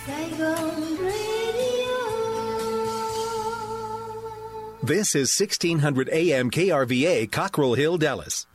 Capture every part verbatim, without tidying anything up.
Saigon Radio. This is sixteen hundred A M K R V A, Cockrell Hill, Dallas.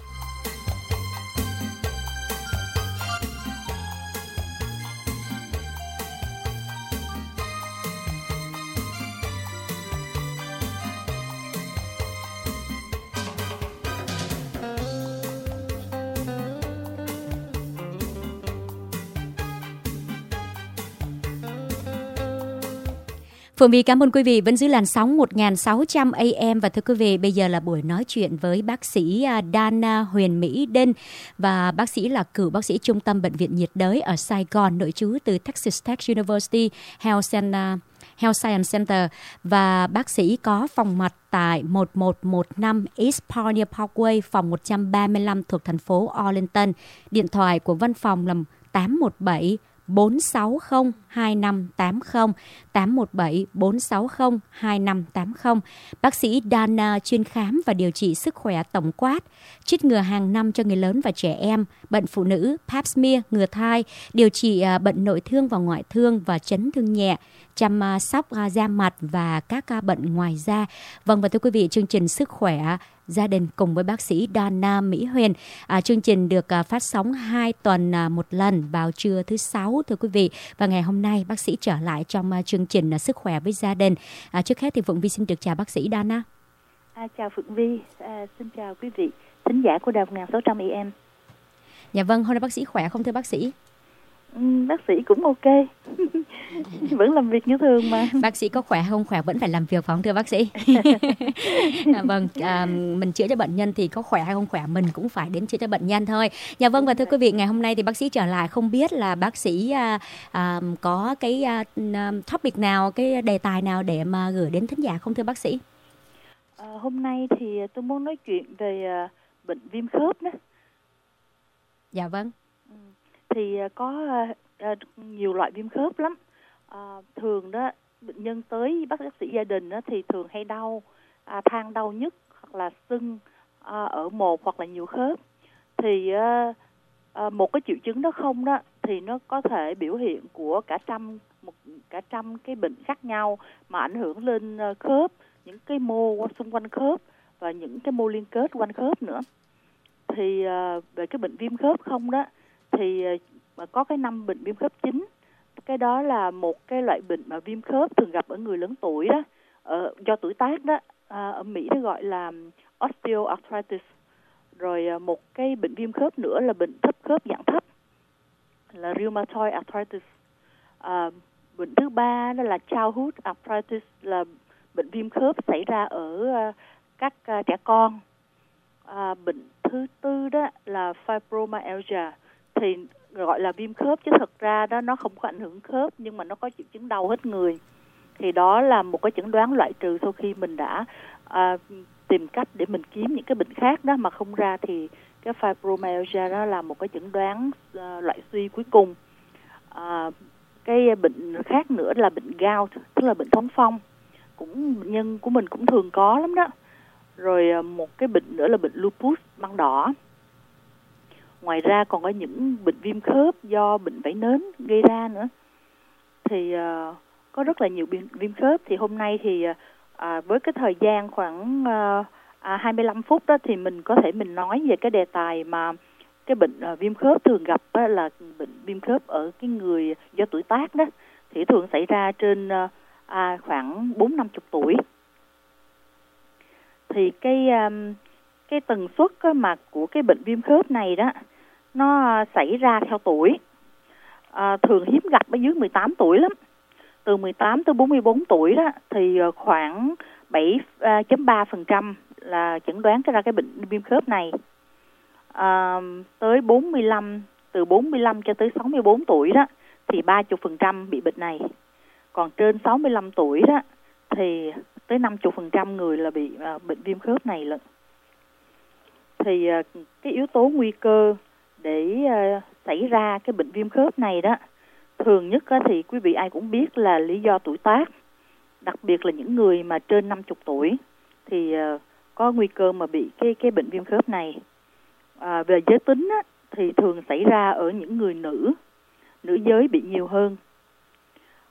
Phượng Vy cảm ơn quý vị vẫn giữ làn sóng một nghìn sáu trăm A M. Và thưa quý vị, bây giờ là buổi nói chuyện với bác sĩ Dana Huyền Mỹ Đinh. Và bác sĩ là cựu bác sĩ trung tâm bệnh viện nhiệt đới ở Sài Gòn, nội trú từ Texas Tech University Health, and, uh, Health Science Center. Và bác sĩ có phòng mạch tại một một một năm East Pioneer Parkway, phòng một trăm ba mươi lăm thuộc thành phố Arlington. Điện thoại của văn phòng là tám một bảy bốn sáu không hai năm tám không, tám một bảy bốn sáu không hai năm tám không. Bác sĩ Dana chuyên khám và điều trị sức khỏe tổng quát, chích ngừa hàng năm cho người lớn và trẻ em, bệnh phụ nữ, pap smear, ngừa thai, điều trị bệnh nội thương và ngoại thương và chấn thương nhẹ, chăm sóc da mặt và các bệnh ngoài da. Vâng, và thưa quý vị, chương trình Sức khỏe gia đình cùng với bác sĩ Dana Mỹ Huyền. À, chương trình được à, phát sóng hai tuần à, một lần vào trưa thứ sáu, thưa quý vị. Và ngày hôm nay bác sĩ trở lại trong à, chương trình à, Sức khỏe với gia đình. À, trước hết thì Phượng Vy xin được chào bác sĩ Dana. À, chào Phượng Vy, à, xin chào quý vị thính giả của đài một nghìn sáu trăm A M. Dạ vâng, hôm nay bác sĩ khỏe không thưa bác sĩ? Ừ, bác sĩ cũng ok. Vẫn làm việc như thường mà. Bác sĩ có khỏe hay không khỏe vẫn phải làm việc phải không thưa bác sĩ? À, vâng, à, mình chữa cho bệnh nhân thì có khỏe hay không khỏe mình cũng phải đến chữa cho bệnh nhân thôi. Dạ vâng, và thưa quý vị, ngày hôm nay thì bác sĩ trở lại, không biết là bác sĩ à, à, có cái à, topic nào, cái đề tài nào để mà gửi đến thính giả không thưa bác sĩ? À, hôm nay thì tôi muốn nói chuyện về à, bệnh viêm khớp đó. Dạ vâng. Thì có uh, nhiều loại viêm khớp lắm. Uh, thường đó bệnh nhân tới bác sĩ gia đình đó, thì thường hay đau, uh, than đau nhức hoặc là sưng uh, ở một hoặc là nhiều khớp. Thì uh, uh, một cái triệu chứng đó không đó thì nó có thể biểu hiện của cả trăm một cả trăm cái bệnh khác nhau mà ảnh hưởng lên uh, khớp, những cái mô xung quanh khớp và những cái mô liên kết quanh khớp nữa. Thì uh, về cái bệnh viêm khớp không đó thì mà có cái năm bệnh viêm khớp chính. Cái đó là một cái loại bệnh mà viêm khớp thường gặp ở người lớn tuổi đó, ở, do tuổi tác đó, à, ở Mỹ nó gọi là osteoarthritis. Rồi một cái bệnh viêm khớp nữa là bệnh thấp khớp dạng thấp, là rheumatoid arthritis. À, bệnh thứ ba đó là childhood arthritis, là bệnh viêm khớp xảy ra ở uh, các uh, trẻ con. À, bệnh thứ tư đó là fibromyalgia, thì gọi là viêm khớp chứ thực ra đó nó không có ảnh hưởng khớp nhưng mà nó có triệu chứng đau hết người. Thì đó là một cái chẩn đoán loại trừ sau khi mình đã à, tìm cách để mình kiếm những cái bệnh khác đó, mà không ra thì cái fibromyalgia đó là một cái chẩn đoán à, loại suy cuối cùng. À, cái bệnh khác nữa là bệnh gout, tức là bệnh thống phong, cũng bệnh nhân của mình cũng thường có lắm đó. Rồi một cái bệnh nữa là bệnh lupus măng đỏ. Ngoài ra còn có những bệnh viêm khớp do bệnh vảy nến gây ra nữa. Thì uh, có rất là nhiều viêm khớp. Thì hôm nay thì uh, với cái thời gian khoảng uh, uh, hai mươi lăm phút đó, thì mình có thể mình nói về cái đề tài mà cái bệnh uh, viêm khớp thường gặp đó, là bệnh viêm khớp ở cái người do tuổi tác đó. Thì thường xảy ra trên uh, uh, khoảng bốn năm mươi tuổi. Thì cái um, cái tần suất mà của cái bệnh viêm khớp này đó nó xảy ra theo tuổi. À, thường hiếm gặp ở dưới mười tám tuổi lắm. Từ mười tám tới bốn mươi bốn tuổi đó thì khoảng bảy phẩy ba phần trăm là chẩn đoán ra cái bệnh viêm khớp này. À, tới bốn mươi lăm, từ bốn mươi lăm cho tới sáu mươi bốn tuổi đó thì ba mươi phần trăm bị bệnh này. Còn trên sáu mươi lăm tuổi đó thì tới năm mươi phần trăm người là bị uh, bệnh viêm khớp này lận. Thì uh, cái yếu tố nguy cơ để uh, xảy ra cái bệnh viêm khớp này đó, thường nhất uh, thì quý vị ai cũng biết là lý do tuổi tác. Đặc biệt là những người mà trên năm mươi tuổi thì uh, có nguy cơ mà bị cái, cái bệnh viêm khớp này. Uh, về giới tính á, thì thường xảy ra ở những người nữ, nữ giới bị nhiều hơn.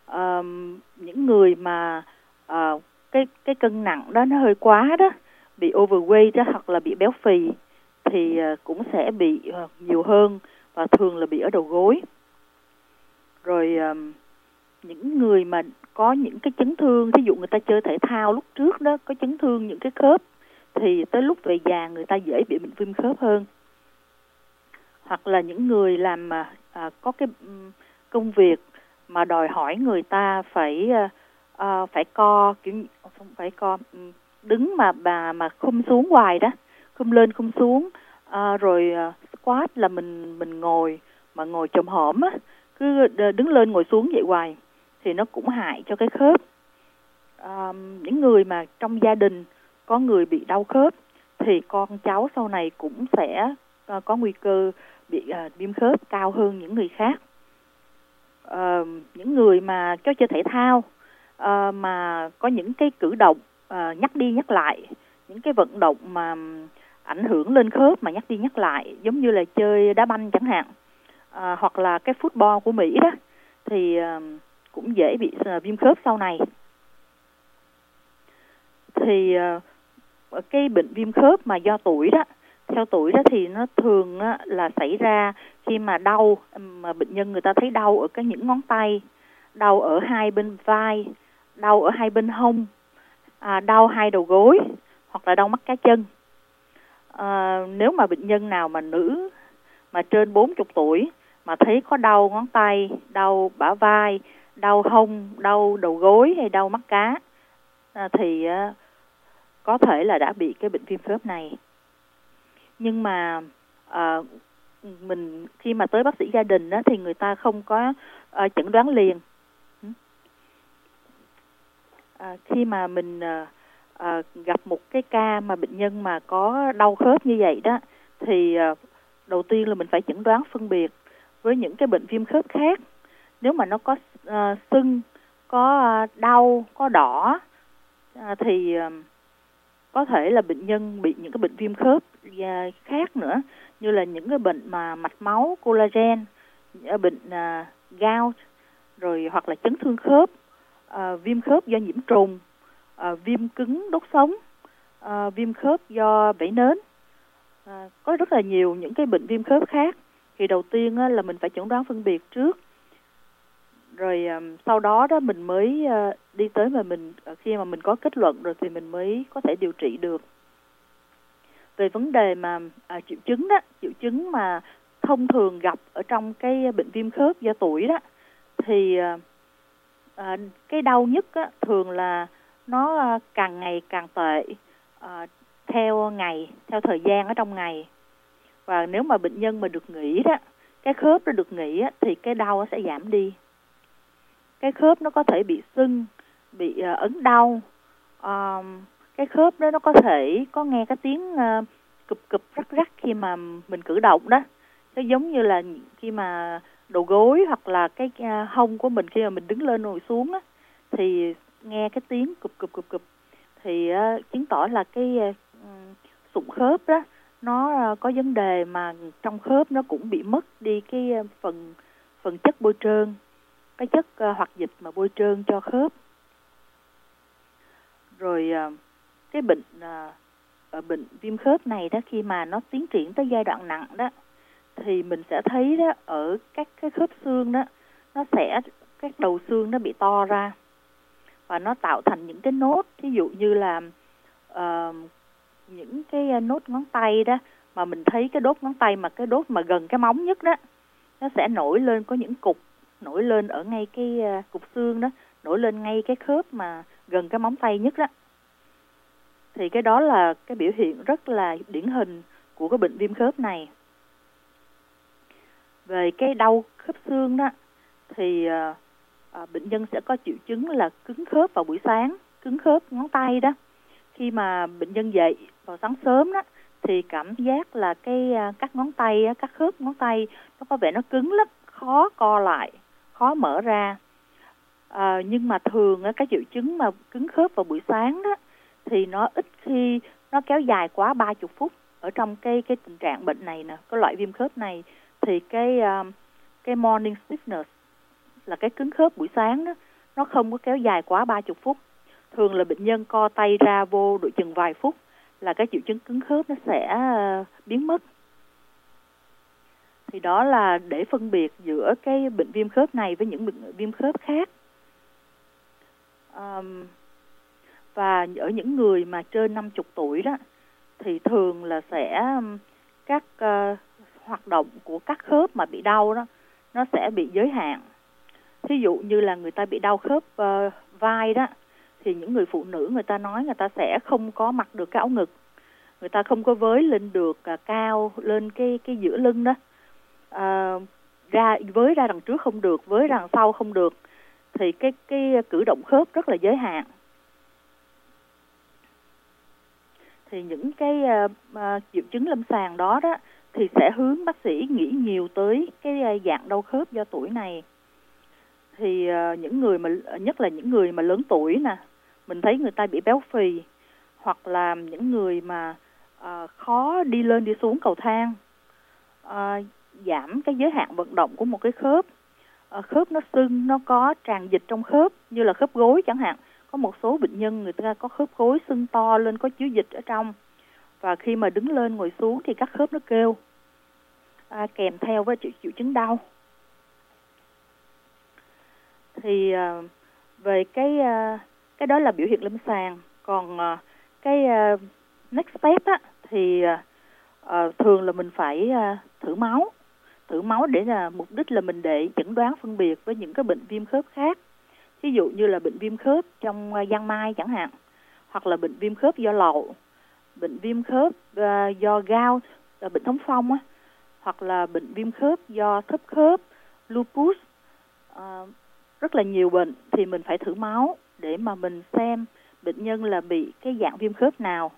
uh, những người mà uh, cái cái cân nặng đó nó hơi quá đó, bị overweight đó, hoặc là bị béo phì thì uh, cũng sẽ bị uh, nhiều hơn, và thường là bị ở đầu gối. Rồi uh, những người mà có những cái chấn thương, thí dụ người ta chơi thể thao lúc trước đó, có chấn thương những cái khớp, thì tới lúc về già người ta dễ bị bệnh viêm khớp hơn. Hoặc là những người làm mà à, có cái công việc mà đòi hỏi người ta phải à, phải co, kiểu không phải co, đứng mà bà mà khum xuống hoài đó, khum lên khum xuống, à, rồi à, squat là mình mình ngồi mà ngồi chồm hổm á, cứ đứng lên ngồi xuống vậy hoài thì nó cũng hại cho cái khớp. À, những người mà trong gia đình có người bị đau khớp thì con cháu sau này cũng sẽ uh, có nguy cơ bị uh, viêm khớp cao hơn những người khác. Uh, những người mà có chơi thể thao uh, mà có những cái cử động uh, nhắc đi nhắc lại, những cái vận động mà ảnh hưởng lên khớp mà nhắc đi nhắc lại, giống như là chơi đá banh chẳng hạn, uh, hoặc là cái football của Mỹ đó, thì uh, cũng dễ bị uh, viêm khớp sau này. Thì uh, cái bệnh viêm khớp mà do tuổi đó, theo tuổi đó thì nó thường uh, là xảy ra khi mà đau, mà bệnh nhân người ta thấy đau ở cái những ngón tay, đau ở hai bên vai, đau ở hai bên hông, à, đau hai đầu gối, hoặc là đau mắt cá chân. À, nếu mà bệnh nhân nào mà nữ mà trên bốn mươi tuổi mà thấy có đau ngón tay, đau bả vai, đau hông, đau đầu gối hay đau mắt cá, à, thì uh, có thể là đã bị cái bệnh viêm khớp này. Nhưng mà uh, mình khi mà tới bác sĩ gia đình đó, thì người ta không có uh, chẩn đoán liền. Uh, khi mà mình uh, uh, gặp một cái ca mà bệnh nhân mà có đau khớp như vậy đó, thì uh, đầu tiên là mình phải chẩn đoán phân biệt với những cái bệnh viêm khớp khác. Nếu mà nó có uh, sưng, có uh, đau, có đỏ, uh, thì uh, có thể là bệnh nhân bị những cái bệnh viêm khớp uh, khác nữa, như là những cái bệnh mà mạch máu, collagen, bệnh uh, gout, rồi hoặc là chấn thương khớp, uh, viêm khớp do nhiễm trùng, uh, viêm cứng đốt sống, uh, viêm khớp do vảy nến. Uh, có rất là nhiều những cái bệnh viêm khớp khác. Thì đầu tiên uh, là mình phải chẩn đoán phân biệt trước, rồi um, sau đó đó mình mới uh, đi tới mà mình uh, khi mà mình có kết luận rồi thì mình mới có thể điều trị được. Về vấn đề mà uh, triệu chứng đó, triệu chứng mà thông thường gặp ở trong cái bệnh viêm khớp do tuổi đó, thì uh, uh, cái đau nhức á, thường là nó uh, càng ngày càng tệ uh, theo ngày, theo thời gian ở trong ngày. Và nếu mà bệnh nhân mà được nghỉ đó, cái khớp nó được nghỉ á, thì cái đau nó sẽ giảm đi. Cái khớp nó có thể bị sưng, bị uh, ấn đau. Uh, cái khớp đó nó có thể có nghe cái tiếng uh, cụp cụp rắc rắc khi mà mình cử động đó. Nó giống như là khi mà đầu gối hoặc là cái uh, hông của mình khi mà mình đứng lên ngồi xuống á, thì nghe cái tiếng cụp cụp cụp cụp, thì uh, chứng tỏ là cái uh, sụn khớp đó nó uh, có vấn đề, mà trong khớp nó cũng bị mất đi cái uh, phần phần chất bôi trơn, cái chất uh, hoạt dịch mà bôi trơn cho khớp. Rồi uh, cái bệnh uh, bệnh viêm khớp này đó, khi mà nó tiến triển tới giai đoạn nặng đó, thì mình sẽ thấy đó ở các cái khớp xương đó, nó sẽ các đầu xương nó bị to ra và nó tạo thành những cái nốt, ví dụ như là uh, những cái nốt ngón tay đó, mà mình thấy cái đốt ngón tay mà cái đốt mà gần cái móng nhất đó, nó sẽ nổi lên, có những cục nổi lên ở ngay cái uh, cục xương đó, nổi lên ngay cái khớp mà gần cái móng tay nhất đó. Thì cái đó là cái biểu hiện rất là điển hình của cái bệnh viêm khớp này. Về cái đau khớp xương đó, thì uh, uh, bệnh nhân sẽ có triệu chứng là cứng khớp vào buổi sáng, cứng khớp ngón tay đó. Khi mà bệnh nhân dậy vào sáng sớm đó, thì cảm giác là cái uh, các ngón tay, các khớp ngón tay nó có vẻ nó cứng lắm, khó co lại, khó mở ra. À, nhưng mà thường cái triệu chứng mà cứng khớp vào buổi sáng đó, thì nó ít khi nó kéo dài quá ba mươi phút. Ở trong cái cái tình trạng bệnh này nè, cái loại viêm khớp này, thì cái uh, cái morning stiffness là cái cứng khớp buổi sáng đó, nó không có kéo dài quá ba mươi phút. Thường là bệnh nhân co tay ra vô độ chừng vài phút là cái triệu chứng cứng khớp nó sẽ biến mất. Thì đó là để phân biệt giữa cái bệnh viêm khớp này với những bệnh viêm khớp khác. Um, và ở những người mà trên năm mươi tuổi đó thì thường là sẽ các uh, hoạt động của các khớp mà bị đau đó nó sẽ bị giới hạn. Thí dụ như là người ta bị đau khớp uh, vai đó, thì những người phụ nữ người ta nói người ta sẽ không có mặc được cái áo ngực, người ta không có với lên được uh, cao lên cái cái giữa lưng đó, uh, ra với ra đằng trước không được, với ra đằng sau không được, thì cái cái cử động khớp rất là giới hạn. Thì những cái uh, uh, triệu chứng lâm sàng đó đó thì sẽ hướng bác sĩ nghĩ nhiều tới cái uh, dạng đau khớp do tuổi này. Thì uh, những người mà nhất là những người mà lớn tuổi nè, mình thấy người ta bị béo phì, hoặc là những người mà uh, khó đi lên đi xuống cầu thang, uh, giảm cái giới hạn vận động của một cái khớp, uh, khớp nó sưng, nó có tràn dịch trong khớp, như là khớp gối chẳng hạn. Có một số bệnh nhân người ta có khớp gối sưng to lên, có chứa dịch ở trong, và khi mà đứng lên ngồi xuống thì các khớp nó kêu, à, kèm theo với triệu, triệu chứng đau. Thì uh, về cái uh, cái đó là biểu hiện lâm sàng. Còn uh, cái uh, next step á, thì uh, uh, thường là mình phải uh, thử máu, thử máu để là mục đích là mình để chẩn đoán phân biệt với những cái bệnh viêm khớp khác. Ví dụ như là bệnh viêm khớp trong uh, giang mai chẳng hạn, hoặc là bệnh viêm khớp do lậu, bệnh viêm khớp uh, do gout, là bệnh thống phong á, hoặc là bệnh viêm khớp do thấp khớp, lupus, uh, rất là nhiều bệnh. Thì mình phải thử máu để mà mình xem bệnh nhân là bị cái dạng viêm khớp nào.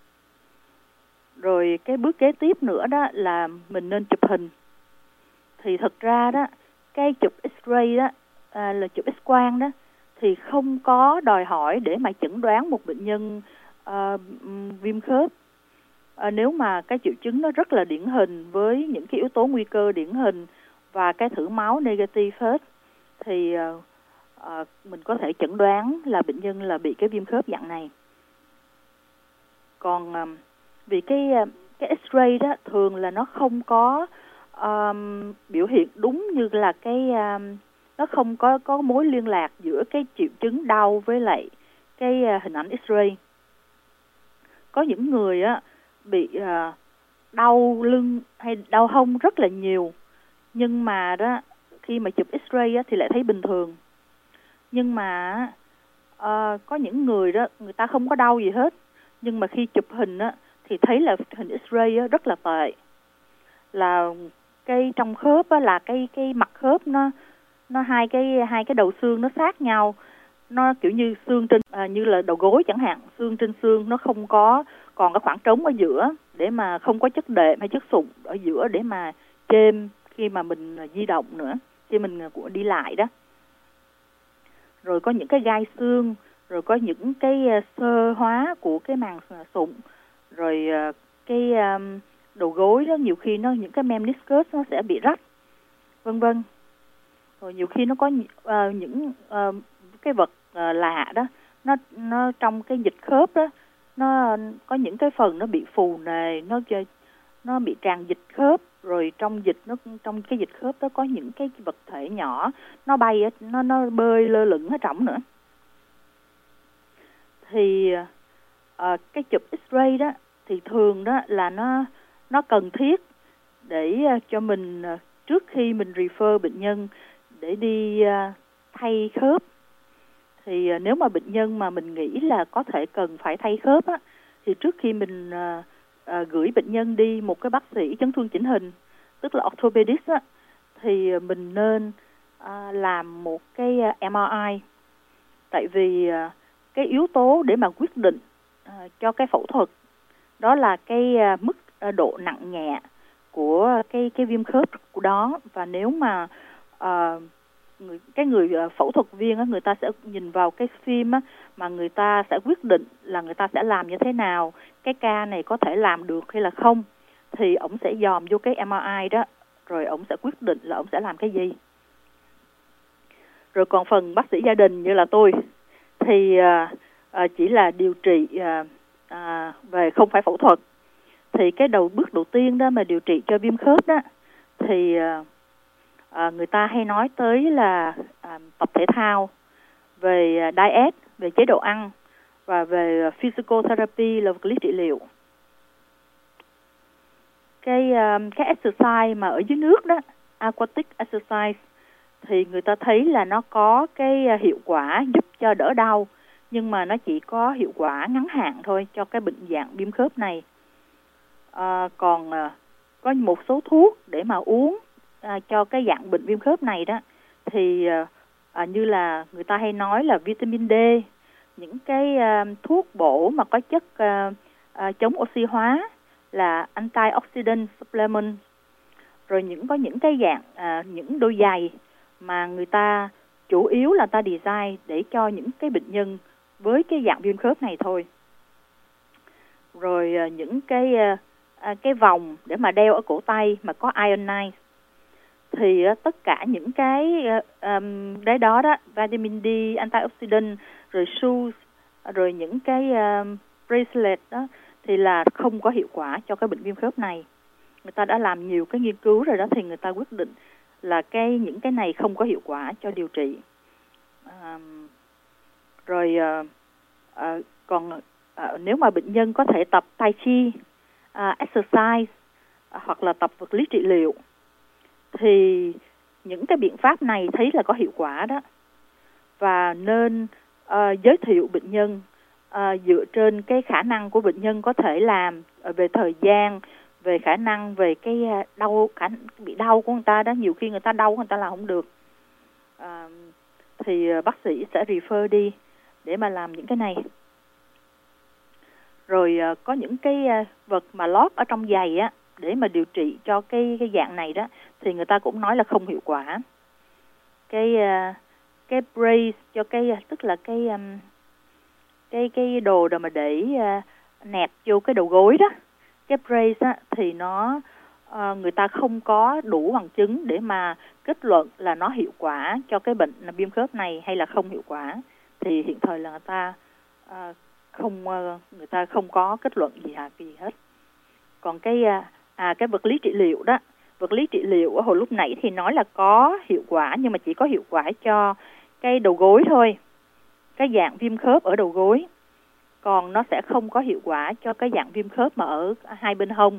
Rồi cái bước kế tiếp nữa đó là mình nên chụp hình. Thì thật ra đó, cái chụp X-ray đó, à, là chụp X-quang đó, thì không có đòi hỏi để mà chẩn đoán một bệnh nhân à, viêm khớp. À, nếu mà cái triệu chứng nó rất là điển hình với những cái yếu tố nguy cơ điển hình và cái thử máu negative hết, thì à, à, mình có thể chẩn đoán là bệnh nhân là bị cái viêm khớp dạng này. Còn à, vì cái cái X-ray đó thường là nó không có um, biểu hiện đúng như là cái um, nó không có có mối liên lạc giữa cái triệu chứng đau với lại cái uh, hình ảnh X-ray. Có những người á bị uh, đau lưng hay đau hông rất là nhiều, nhưng mà đó khi mà chụp X-ray á, thì lại thấy bình thường. Nhưng mà uh, có những người đó người ta không có đau gì hết, nhưng mà khi chụp hình á thì thấy là hình X-ray á, rất là tệ. Là cái trong khớp á, là cái cái mặt khớp nó nó hai cái hai cái đầu xương nó sát nhau, nó kiểu như xương trên à, như là đầu gối chẳng hạn, xương trên xương nó không có còn cái khoảng trống ở giữa để mà không có chất đệm hay chất sụn ở giữa để mà chêm khi mà mình di động nữa, khi mình đi lại đó. Rồi có những cái gai xương, rồi có những cái xơ hóa của cái màng sụn, rồi cái đầu gối đó nhiều khi nó những cái meniscus nó sẽ bị rách, vân vân. Rồi nhiều khi nó có uh, những uh, cái vật uh, lạ đó, nó nó trong cái dịch khớp đó, nó có những cái phần nó bị phù nề, nó nó bị tràn dịch khớp, rồi trong dịch nó trong cái dịch khớp đó có những cái vật thể nhỏ nó bay nó nó bơi lơ lửng ở trong nữa. Thì uh, cái chụp X-ray đó thì thường đó là nó nó cần thiết để uh, cho mình uh, trước khi mình refer bệnh nhân để đi uh, thay khớp. Thì uh, nếu mà bệnh nhân mà mình nghĩ là có thể cần phải thay khớp á, thì trước khi mình uh, uh, gửi bệnh nhân đi một cái bác sĩ chấn thương chỉnh hình, tức là orthopedist á, thì uh, mình nên uh, làm một cái uh, em rờ i. Tại vì uh, cái yếu tố để mà quyết định uh, cho cái phẫu thuật đó là cái uh, mức uh, độ nặng nhẹ của cái cái viêm khớp của đó. Và nếu mà uh, người, cái người uh, phẫu thuật viên á, người ta sẽ nhìn vào cái phim á, mà người ta sẽ quyết định là người ta sẽ làm như thế nào, cái ca này có thể làm được hay là không, thì ổng sẽ dòm vô cái em rờ i đó, rồi ổng sẽ quyết định là ổng sẽ làm cái gì. Rồi còn phần bác sĩ gia đình như là tôi thì à, à, chỉ là điều trị à, à, về không phải phẫu thuật. Thì cái đầu bước đầu tiên đó mà điều trị cho viêm khớp đó thì à, à, người ta hay nói tới là à, tập thể thao, về diet, về chế độ ăn và về physical therapy là vật lý trị liệu. Cái uh, cái exercise mà ở dưới nước đó, aquatic exercise, thì người ta thấy là nó có cái hiệu quả giúp cho đỡ đau, nhưng mà nó chỉ có hiệu quả ngắn hạn thôi cho cái bệnh dạng viêm khớp này. À, còn uh, có một số thuốc để mà uống uh, cho cái dạng bệnh viêm khớp này đó thì uh, uh, như là người ta hay nói là vitamin D, những cái uh, thuốc bổ mà có chất uh, uh, chống oxy hóa là antioxidant supplement, rồi những có những cái dạng uh, những đôi giày mà người ta chủ yếu là ta design để cho những cái bệnh nhân với cái dạng viêm khớp này thôi. Rồi uh, những cái uh, uh, cái vòng để mà đeo ở cổ tay mà có ionize, thì uh, tất cả những cái uh, um, đấy đó đó, vitamin D, antioxidant, rồi shoes, rồi những cái uh, bracelet đó thì là không có hiệu quả cho cái bệnh viêm khớp này. Người ta đã làm nhiều cái nghiên cứu rồi đó, thì người ta quyết định là cái những cái này không có hiệu quả cho điều trị. À, rồi à, à, còn à, nếu mà bệnh nhân có thể tập tai chi, à, exercise à, hoặc là tập vật lý trị liệu thì những cái biện pháp này thấy là có hiệu quả đó, và nên à, giới thiệu bệnh nhân à, dựa trên cái khả năng của bệnh nhân có thể làm, về thời gian, về khả năng, về cái đau, khả bị đau của người ta đó. Nhiều khi người ta đau người ta làm không được, à, thì bác sĩ sẽ refer đi để mà làm những cái này. Rồi à, có những cái vật mà lót ở trong giày á để mà điều trị cho cái cái dạng này đó thì người ta cũng nói là không hiệu quả. Cái cái brace cho cái, tức là cái cái cái đồ mà để nẹp vô cái đầu gối đó, cái brace á, thì nó uh, người ta không có đủ bằng chứng để mà kết luận là nó hiệu quả cho cái bệnh viêm khớp này hay là không hiệu quả. Thì hiện thời là người ta uh, không uh, người ta không có kết luận gì hả gì hết. Còn cái uh, à cái vật lý trị liệu đó, vật lý trị liệu ở hồi lúc nãy thì nói là có hiệu quả, nhưng mà chỉ có hiệu quả cho cái đầu gối thôi, cái dạng viêm khớp ở đầu gối. Còn nó sẽ không có hiệu quả cho cái dạng viêm khớp mà ở hai bên hông.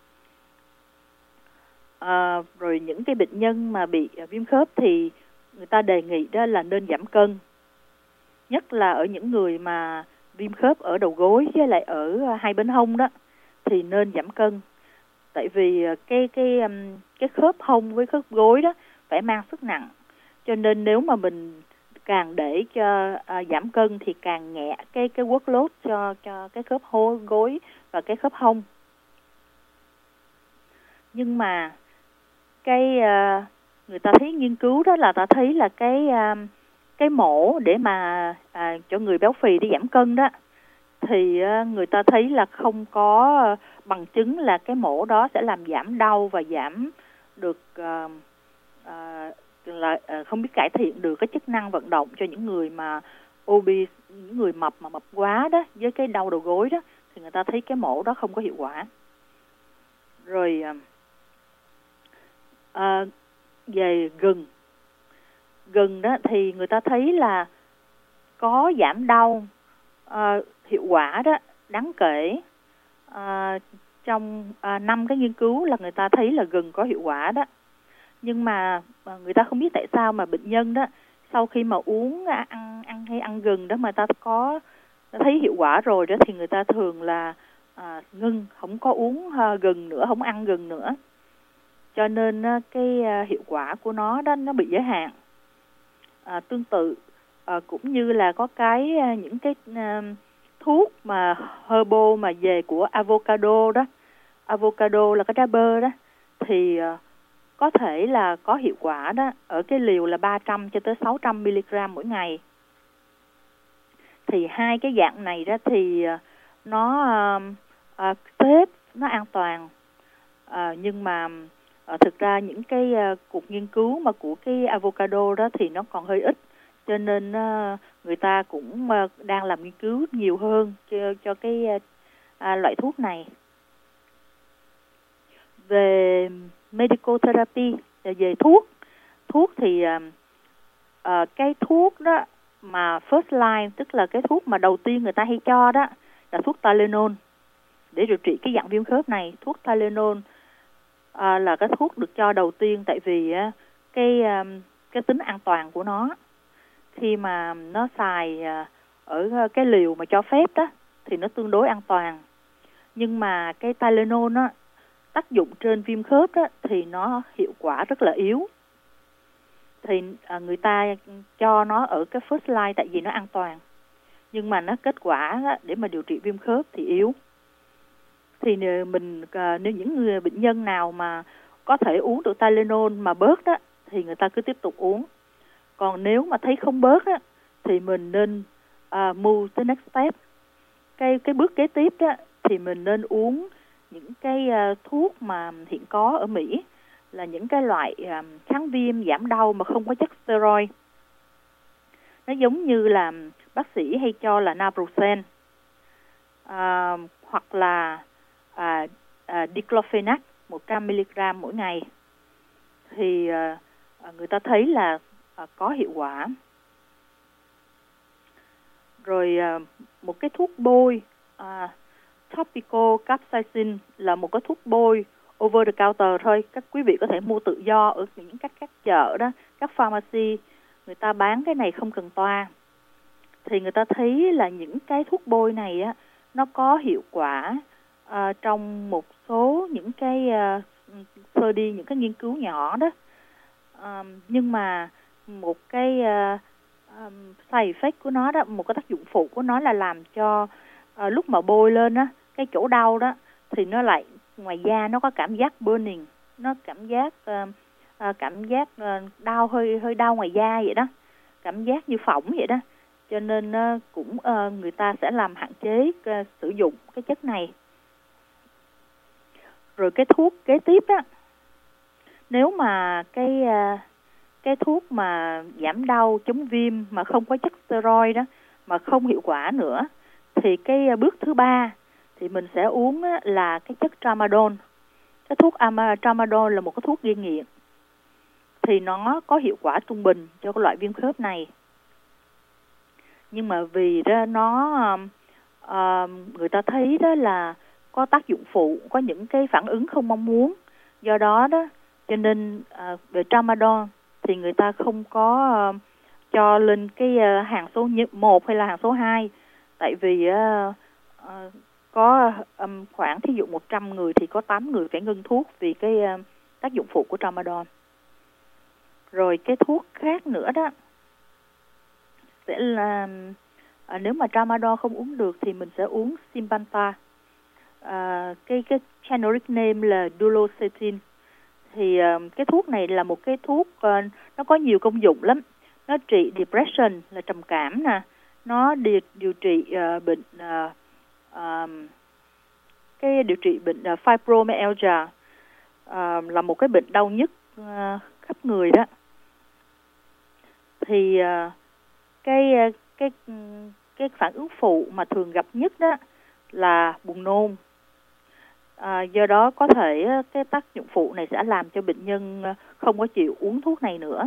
À, rồi những cái bệnh nhân mà bị viêm khớp thì người ta đề nghị đó là nên giảm cân. Nhất là ở những người mà viêm khớp ở đầu gối với lại ở hai bên hông đó thì nên giảm cân. Tại vì cái cái cái khớp hông với khớp gối đó phải mang sức nặng. Cho nên nếu mà mình càng để cho à, giảm cân thì càng nhẹ cái cái workload cho cho cái khớp hô gối và cái khớp hông. Nhưng mà cái à, người ta thấy nghiên cứu đó là ta thấy là cái à, cái mổ để mà à, cho người béo phì đi giảm cân đó thì à, người ta thấy là không có bằng chứng là cái mổ đó sẽ làm giảm đau và giảm được à, à, là không biết cải thiện được cái chức năng vận động cho những người mà obese, những người mập mà mập quá đó với cái đau đầu gối đó, thì người ta thấy cái mổ đó không có hiệu quả. Rồi à, về gừng gừng đó thì người ta thấy là có giảm đau à, hiệu quả đó đáng kể. À, trong à, năm cái nghiên cứu là người ta thấy là gừng có hiệu quả đó. Nhưng mà người ta không biết tại sao mà bệnh nhân đó sau khi mà uống ăn ăn hay ăn gừng đó mà ta có thấy hiệu quả rồi đó thì người ta thường là à, ngưng, không có uống à, gừng nữa, không ăn gừng nữa. Cho nên à, cái à, hiệu quả của nó đó nó bị giới hạn. À, tương tự à, cũng như là có cái à, những cái à, thuốc mà herbal mà về của avocado đó, avocado là cái trái bơ đó, thì à, có thể là có hiệu quả đó ở cái liều là ba trăm cho tới sáu trăm mi-li-gam mỗi ngày. Thì hai cái dạng này đó thì nó uh, uh, safe, nó an toàn. Uh, nhưng mà uh, thực ra những cái uh, cuộc nghiên cứu mà của cái avocado đó thì nó còn hơi ít. cho nên uh, người ta cũng uh, đang làm nghiên cứu nhiều hơn cho, cho cái uh, loại thuốc này. Về medical therapy, về thuốc, thuốc thì uh, uh, cái thuốc đó mà first line, tức là cái thuốc mà đầu tiên người ta hay cho đó là thuốc Tylenol để điều trị cái dạng viêm khớp này. Thuốc Tylenol uh, là cái thuốc được cho đầu tiên, tại vì uh, cái um, cái tính an toàn của nó, khi mà nó xài uh, ở cái liều mà cho phép đó thì nó tương đối an toàn. Nhưng mà cái Tylenol đó, tác dụng trên viêm khớp đó thì nó hiệu quả rất là yếu. Thì à, người ta cho nó ở cái first line tại vì nó an toàn, nhưng mà nó kết quả đó, để mà điều trị viêm khớp thì yếu. Thì mình à, nếu những người bệnh nhân nào mà có thể uống được Tylenol mà bớt đó thì người ta cứ tiếp tục uống. Còn nếu mà thấy không bớt đó, thì mình nên à, move to next step. Cái cái bước kế tiếp đó thì mình nên uống những cái uh, thuốc mà hiện có ở Mỹ, là những cái loại uh, kháng viêm giảm đau mà không có chất steroid. Nó giống như là bác sĩ hay cho là naproxen, uh, hoặc là uh, uh, diclofenac một trăm mi-li-gam mỗi ngày. Thì uh, người ta thấy là uh, có hiệu quả. Rồi uh, một cái thuốc bôi, uh, topical capsaicin là một cái thuốc bôi over the counter thôi. Các quý vị có thể mua tự do ở những các các chợ đó, các pharmacy, người ta bán cái này không cần toa. Thì người ta thấy là những cái thuốc bôi này á, nó có hiệu quả uh, trong một số những cái uh, study, những cái nghiên cứu nhỏ đó. Uh, nhưng mà một cái uh, um, side effect của nó đó, một cái tác dụng phụ của nó là làm cho uh, lúc mà bôi lên á, cái chỗ đau đó thì nó lại ngoài da nó có cảm giác burning, nó cảm giác uh, uh, cảm giác uh, đau, hơi hơi đau ngoài da vậy đó, cảm giác như phỏng vậy đó. Cho nên uh, cũng uh, người ta sẽ làm hạn chế uh, sử dụng cái chất này. Rồi cái thuốc kế tiếp á, nếu mà cái uh, cái thuốc mà giảm đau, chống viêm mà không có chất steroid đó mà không hiệu quả nữa, thì cái uh, bước thứ ba thì mình sẽ uống á, là cái chất tramadol. Cái thuốc tramadol là một cái thuốc gây nghiện, thì nó có hiệu quả trung bình cho cái loại viêm khớp này. Nhưng mà vì đó nó uh, người ta thấy đó là có tác dụng phụ, có những cái phản ứng không mong muốn. Do đó đó cho nên uh, về tramadol thì người ta không có uh, cho lên cái uh, hàng số một hay là hàng số hai. Tại vì uh, uh, có um, khoảng thí dụ một trăm người thì có tám người phải ngưng thuốc vì cái uh, tác dụng phụ của tramadol. Rồi cái thuốc khác nữa đó sẽ là à, nếu mà tramadol không uống được thì mình sẽ uống Cymbalta. À, cái cái generic name là duloxetine. Thì à, cái thuốc này là một cái thuốc à, nó có nhiều công dụng lắm. Nó trị depression là trầm cảm nè, nó điều, điều trị à, bệnh à, à, cái điều trị bệnh à, fibromyalgia, à, là một cái bệnh đau nhức à, khắp người đó. Thì à, cái cái cái phản ứng phụ mà thường gặp nhất đó là buồn nôn. À, do đó có thể cái tác dụng phụ này sẽ làm cho bệnh nhân không có chịu uống thuốc này nữa.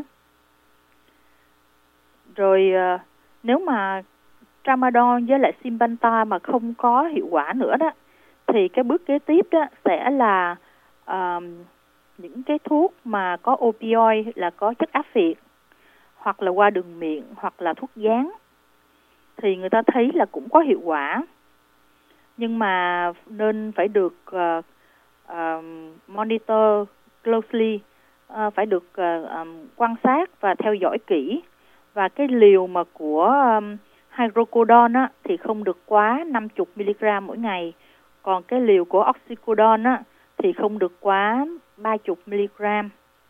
Rồi à, nếu mà tramadol với lại Cymbalta mà không có hiệu quả nữa đó, thì cái bước kế tiếp đó sẽ là à, những cái thuốc mà có opioid, là có chất áp phiện, hoặc là qua đường miệng, hoặc là thuốc dán. Thì người ta thấy là cũng có hiệu quả, nhưng mà nên phải được uh, uh, monitor closely, uh, phải được uh, um, quan sát và theo dõi kỹ. Và cái liều mà của um, hydrocodone á, thì không được quá năm mươi mi-li-gam mỗi ngày. Còn cái liều của oxycodone á, thì không được quá ba mươi mi-li-gam.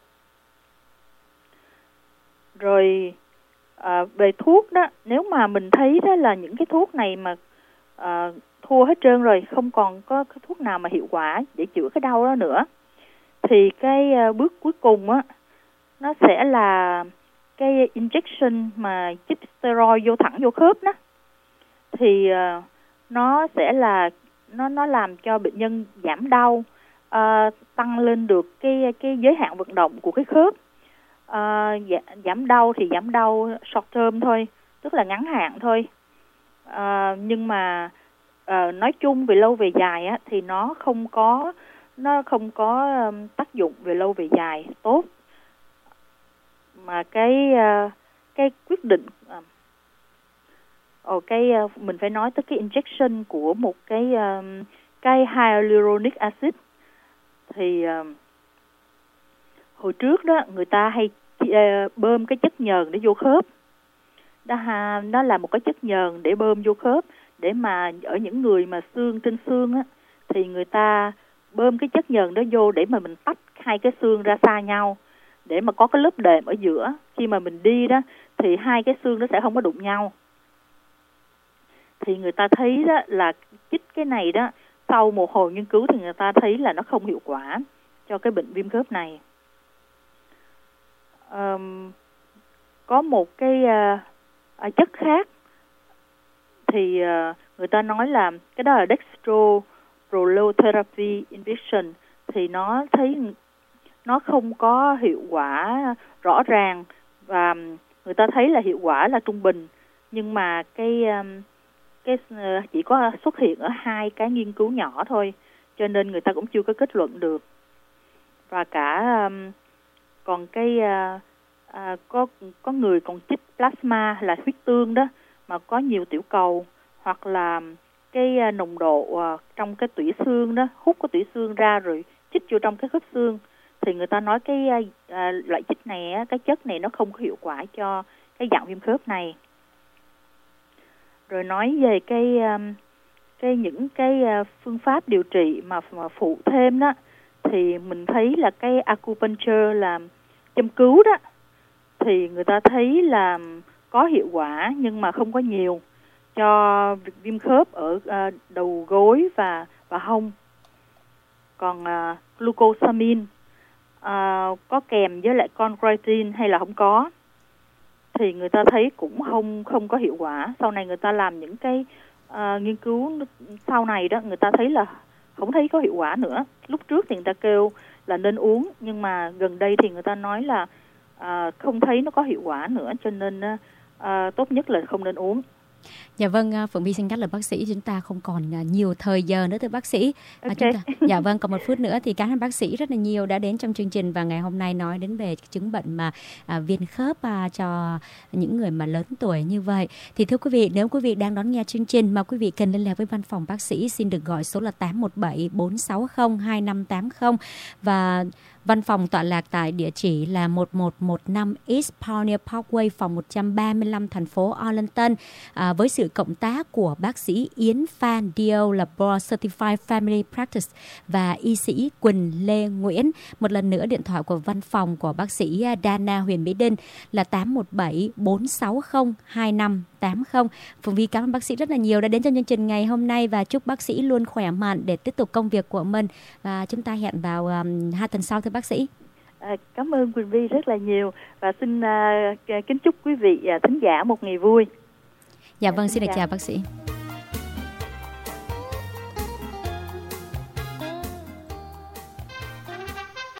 Rồi à, về thuốc đó, nếu mà mình thấy đó là những cái thuốc này mà à, thua hết trơn rồi, không còn có cái thuốc nào mà hiệu quả để chữa cái đau đó nữa, thì cái à, bước cuối cùng á, nó sẽ là cái injection mà chích steroid vô thẳng vô khớp đó, thì uh, nó sẽ là nó nó làm cho bệnh nhân giảm đau, uh, tăng lên được cái cái giới hạn vận động của cái khớp. Uh, giảm đau thì giảm đau short term thôi, tức là ngắn hạn thôi. Uh, nhưng mà uh, nói chung về lâu về dài á, thì nó không có nó không có um, tác dụng về lâu về dài tốt. Mà cái uh, cái quyết định uh, Ồ, cái uh, mình phải nói tới cái injection của một cái uh, cái hyaluronic acid. Thì uh, hồi trước đó người ta hay uh, bơm cái chất nhờn để vô khớp. Đó ha, nó là một cái chất nhờn để bơm vô khớp, để mà ở những người mà xương trên xương á, thì người ta bơm cái chất nhờn đó vô để mà mình tách hai cái xương ra xa nhau, để mà có cái lớp đệm ở giữa. Khi mà mình đi đó thì hai cái xương nó sẽ không có đụng nhau. Thì người ta thấy đó là chích cái này đó, sau một hồi nghiên cứu thì người ta thấy là nó không hiệu quả cho cái bệnh viêm khớp này. Um, có một cái uh, chất khác thì uh, người ta nói là cái đó là dextroprolotherapy injection, thì nó thấy nó không có hiệu quả rõ ràng, và người ta thấy là hiệu quả là trung bình, nhưng mà cái um, cái uh, chỉ có xuất hiện ở hai cái nghiên cứu nhỏ thôi, cho nên người ta cũng chưa có kết luận được. Và cả um, còn cái uh, uh, có có người còn chích plasma là huyết tương đó, mà có nhiều tiểu cầu, hoặc là cái uh, nồng độ uh, trong cái tủy xương đó, hút cái tủy xương ra rồi chích vô trong cái khớp xương, thì người ta nói cái uh, loại chích này, cái chất này nó không có hiệu quả cho cái dạng viêm khớp này. Rồi nói về cái um, cái những cái uh, phương pháp điều trị mà, mà phụ thêm đó, thì mình thấy là cái acupuncture là châm cứu đó, thì người ta thấy là có hiệu quả nhưng mà không có nhiều cho viêm khớp ở uh, đầu gối và và hông. Còn uh, glucosamine uh, có kèm với lại chondroitin hay là không có, thì người ta thấy cũng không không có hiệu quả. Sau này người ta làm những cái uh, nghiên cứu sau này đó, người ta thấy là không thấy có hiệu quả nữa. Lúc trước thì người ta kêu là nên uống, nhưng mà gần đây thì người ta nói là uh, không thấy nó có hiệu quả nữa, cho nên uh, tốt nhất là không nên uống. Dạ vâng, Phượng Vi xin cắt lời bác sĩ, chúng ta không còn nhiều thời giờ nữa thưa bác sĩ. Okay. Chúng ta, dạ vâng, còn một phút nữa thì cảm ơn bác sĩ rất là nhiều đã đến trong chương trình, và ngày hôm nay nói đến về chứng bệnh mà à, viêm khớp à, cho những người mà lớn tuổi như vậy. Thì thưa quý vị, nếu quý vị đang đón nghe chương trình mà quý vị cần liên lạc với văn phòng bác sĩ, xin được gọi số là tám một bảy bốn sáu không hai năm tám không, và văn phòng tọa lạc tại địa chỉ là một một một năm East Pioneer Parkway, phòng một trăm ba mươi lăm, thành phố Arlington, à, với sự cộng tác của bác sĩ Yến Phan Dio là Board Certified Family Practice và y sĩ Quỳnh Lê Nguyễn. Một lần nữa, điện thoại của văn phòng của bác sĩ Dana Huyền Mỹ Đinh là tám một bảy bốn sáu không hai năm tám không. Phượng Vi cảm ơn bác sĩ rất là nhiều đã đến trong chương trình ngày hôm nay, và chúc bác sĩ luôn khỏe mạnh để tiếp tục công việc của mình. Và chúng ta hẹn vào um, hai tuần sau thưa bác sĩ. À, cảm ơn Quỳnh Vi rất là nhiều, và xin uh, kính chúc quý vị uh, thính giả một ngày vui. Dạ vâng, xin được chào bác sĩ.